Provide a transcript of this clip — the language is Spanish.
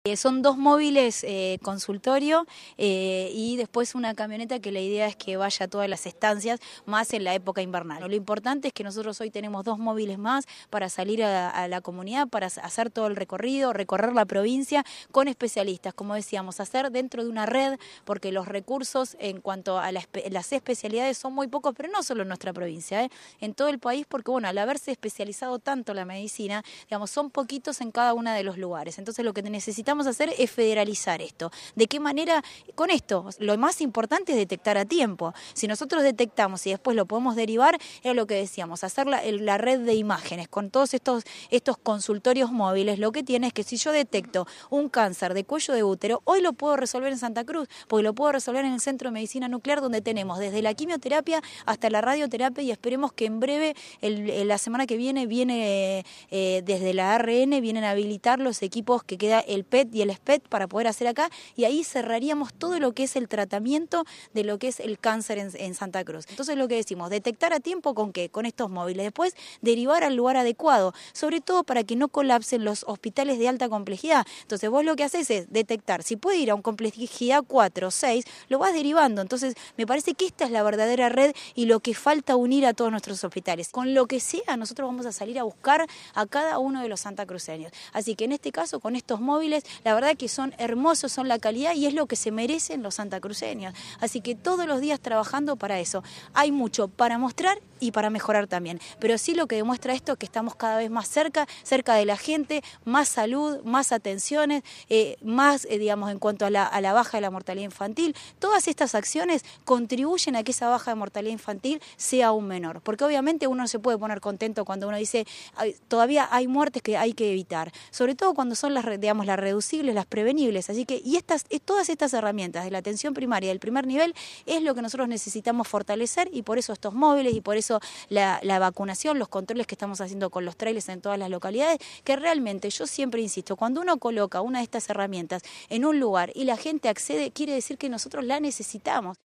Son dos móviles consultorio y después una camioneta que la idea es que vaya a todas las estancias, más en la época invernal. Lo importante es que nosotros hoy tenemos dos móviles más para salir a la comunidad, para hacer todo el recorrido, recorrer la provincia con especialistas, como decíamos, hacer dentro de una red, porque los recursos en cuanto a las especialidades son muy pocos, pero no solo en nuestra provincia, en todo el país, porque bueno, al haberse especializado tanto la medicina, digamos, son poquitos en cada uno de los lugares. Entonces lo que necesitamos hacer es federalizar esto. ¿De qué manera? Con esto, lo más importante es detectar a tiempo. Si nosotros detectamos y después lo podemos derivar, era lo que decíamos, hacer la red de imágenes con todos estos consultorios móviles. Lo que tiene es que si yo detecto un cáncer de cuello de útero, hoy lo puedo resolver en Santa Cruz, porque lo puedo resolver en el Centro de Medicina Nuclear, donde tenemos desde la quimioterapia hasta la radioterapia, y esperemos que en breve, la semana que viene desde la ARN, vienen a habilitar los equipos que queda el PET y el SPET para poder hacer acá, y ahí cerraríamos todo lo que es el tratamiento de lo que es el cáncer en Santa Cruz. Entonces lo que decimos, detectar a tiempo ¿con qué? Con estos móviles. Después derivar al lugar adecuado, sobre todo para que no colapsen los hospitales de alta complejidad. Entonces vos lo que haces es detectar, si puede ir a un complejidad 4 o 6, lo vas derivando. Entonces me parece que esta es la verdadera red y lo que falta unir a todos nuestros hospitales. Con lo que sea, nosotros vamos a salir a buscar a cada uno de los santacruceños. Así que en este caso, con estos móviles, la verdad que son hermosos, son la calidad y es lo que se merecen los santacruceños. Así que todos los días trabajando para eso. Hay mucho para mostrar y para mejorar también. Pero sí lo que demuestra esto es que estamos cada vez más cerca de la gente, más salud, más atenciones, más, digamos, en cuanto a la baja de la mortalidad infantil. Todas estas acciones contribuyen a que esa baja de mortalidad infantil sea aún menor. Porque obviamente uno no se puede poner contento cuando uno dice todavía hay muertes que hay que evitar. Sobre todo cuando son las reducibles, las prevenibles. Así que todas estas herramientas de la atención primaria del primer nivel es lo que nosotros necesitamos fortalecer, y por eso estos móviles y por eso la vacunación, los controles que estamos haciendo con los trailers en todas las localidades, que realmente yo siempre insisto, cuando uno coloca una de estas herramientas en un lugar y la gente accede, quiere decir que nosotros la necesitamos.